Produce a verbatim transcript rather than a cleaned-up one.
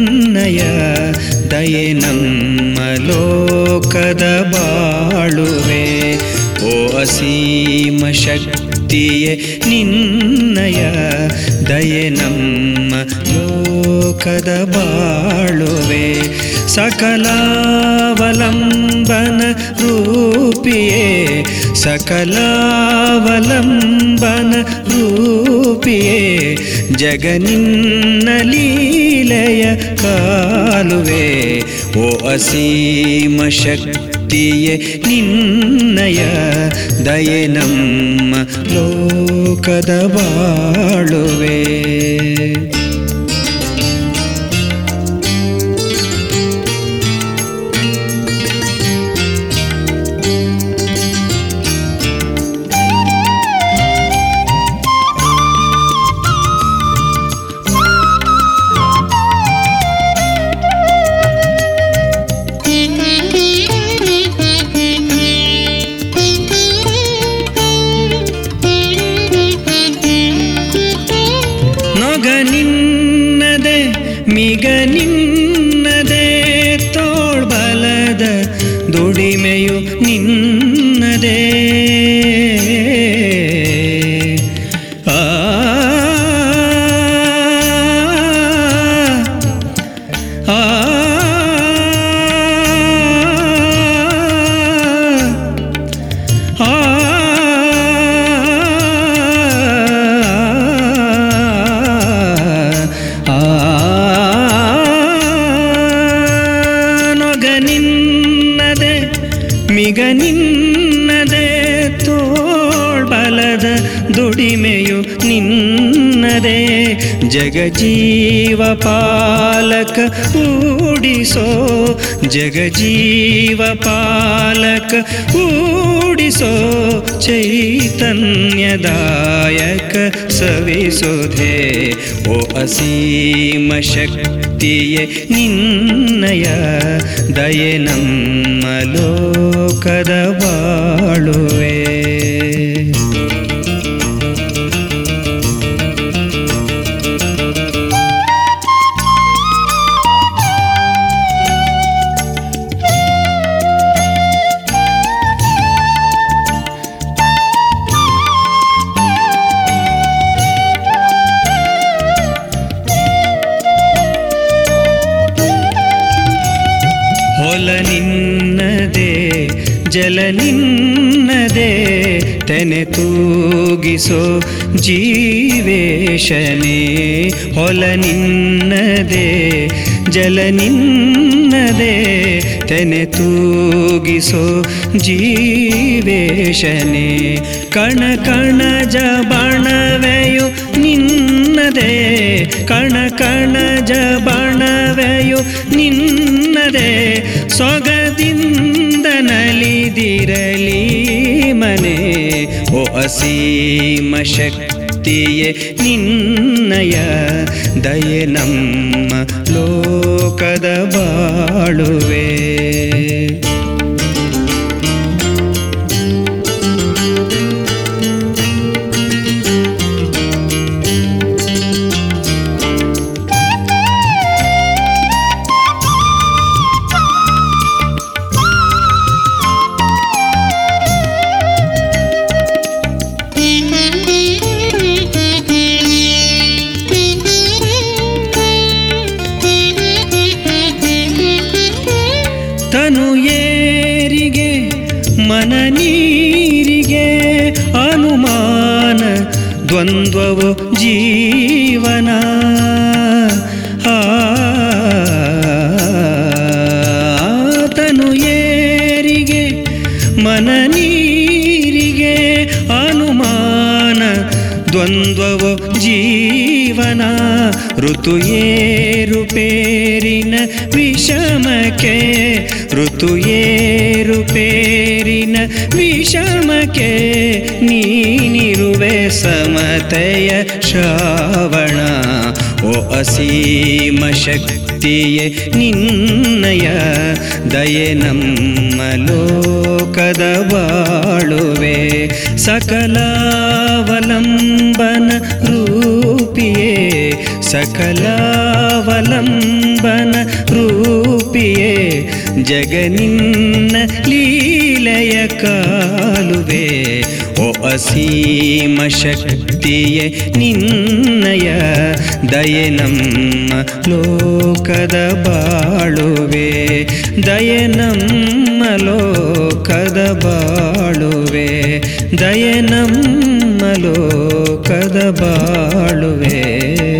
ನಿನ್ನಯ ದಯೆ ನಮ್ಮ ಲೋಕದ ಬಾಳುವೆ. ಓ ಅಸೀಮ ಶಕ್ತಿಯೇ ನಿನ್ನಯ ದಯೆ ನಮ್ಮ ಲೋಕದ ಬಾಳುವೆ. ಸಕಲಾವಲಂಬನ ರೂಪಿಯೇ ಸಕಲಾವಲಂಬನ ರೂಪಿಯೇ ಜಗನಿನ್ನ ಲೀಲೆಯ ಕಾಲುವೆ. ಓ ಅಸೀಮ ಶಕ್ತಿಯೇ ನಿನ್ನಯ ದಯೆ ನಮ್ಮ ಲೋಕದ ಬಾಳುವೆ. ನಿನ್ನದೆ ಮಿಗ ನಿನ್ನದೆ ತೋಳ್ಬಲದ ದುಡಿಮೆಯು ನಿನ್ನದೆ. ಆ ಆ ನಿನ್ನದೆ ಮಿಗ ನಿನ್ನದೆ ತೋಳ್ಬಲದ ದುಡಿಮೆಯು ನಿನ್ನದೆ. ಜಗಜೀವ ಪಾಲಕ ಊಡಿಸೋ ಜಗಜೀವ ಪಾಲಕ ಊಡಿಸೋ ಚೈತನ್ಯದಾಯಕ ಸವಿಸುಧೆ. ಓ ಅಸೀಮ ಶಕ್ತಿಯೇ ನಿನ್ನಯ ದಯೆ ನಮ್ಮ ಲೋಕದ ಬಾಳುವೆ. ಹೊಲ ನಿನ್ನದೆ ಜಲ ನಿನ್ನದೆ ತೆನೆ ತೂಗಿಸೋ ಜೀವೇಶನೇ. ಹೊಲ ನಿನ್ನದೆ ಜಲ ನಿನ್ನದೆ ತೆನೆ ತೂಗಿಸೋ ಜೀವೇಶನೇ. ಕಣ ಕಣಜ ಬಣವೆಯು ನಿನ್ನದೆ ಕಣ ಕಣಜ ಬಣವೆಯು ನಿನ್ನದೆ. ಸೊಗದಿಂದ ನಲಿದಿರಲಿ ಮನೆ. ಓ ಅಸೀಮ ಶಕ್ತಿಯೇ ನಿನ್ನಯ ದಯೆ ನಮ್ಮ ಲೋಕದ ಬಾಳುವೆ. ತನು ಏರಿಗೆ ಮನ ನೀರಿಗೆ ಅನುಮಾನ ದ್ವಂದ್ವವು ಜೀವನ. ಆ ತನು ಏರಿಗೆ ಮನ ನೀರಿಗೆ ಅನುಮಾನ ದ್ವಂದ್ವವು ಜೀವನ. ಋತು ಏರುಪೇರಿನ ವಿಷಮಕ್ಕೆ ಋತು ಏರುಪೇರಿನ ವಿಷಮಕ್ಕೆ ನೀನಿರುವೆ ಸಮತೆಯ ಶ್ರಾವಣ. ಓ ಅಸೀಮ ಶಕ್ತಿಯೇ ನಿನ್ನಯ ದಯೆ ನಮ್ಮ ಲೋಕದ ಬಾಳುವೆ. ಸಕಲಾವಲಂಬನ ರೂಪಿಯೇ ಸಕಲಾವಲಂಬನ ಜಗನಿನ್ನ ಲೀಲೆಯ ಕಾಲುವೆ ಓ ಅಸೀಮ ಶಕ್ತಿಯೇ ನಿನ್ನಯ ದಯೆ ನಮ್ಮ ಲೋಕದ ಬಾಳುವೆ ದಯೆ ನಮ್ಮ ಲೋಕದ ಬಾಳುವೆ ದಯೆ ನಮ್ಮ ಲೋಕದ ಬಾಳುವೆ